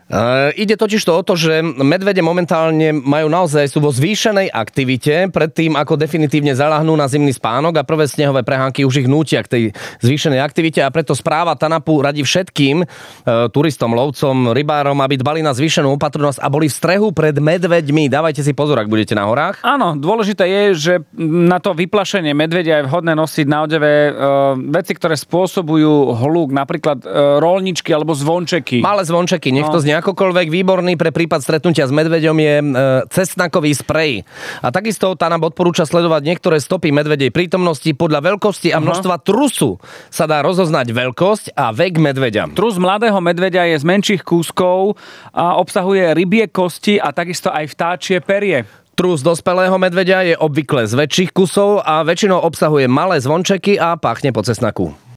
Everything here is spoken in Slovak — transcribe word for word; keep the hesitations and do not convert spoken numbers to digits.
Uh, ide totiž to o to, že medvede momentálne majú naozaj, sú vo zvýšenej aktivite pred tým, ako definitívne zaľahnú na zimný spánok a prvé snehové prehánky už ich nútia k tej zvýšenej aktivite a preto správa TANAPu radí všetkým uh, turistom, lovcom, rybárom, aby dbali na zvýšenú opatrnosť a boli v strehu pred medveďmi. Dávajte si pozor, ak budete na horách. Áno, dôležité je, že na to vyplašenie medvedia je vhodné nosiť na odeve uh, veci, ktoré spôsobujú hluk, napríklad uh, roľničky alebo zvončeky. Malé zvončeky, nech to no. znie akokoľvek. Výborný pre prípad stretnutia s medveďom je e, cestnakový sprej. A takisto TANAP odporúča sledovať niektoré stopy medvedej prítomnosti. Podľa veľkosti a množstva trusu sa dá rozoznať veľkosť a vek medveďa. Trus mladého medveďa je z menších kúskov a obsahuje rybie kosti a takisto aj vtáčie perie. Trus dospelého medveďa je obvykle z väčších kusov a väčšinou obsahuje malé zvončeky a páchne po cesnaku.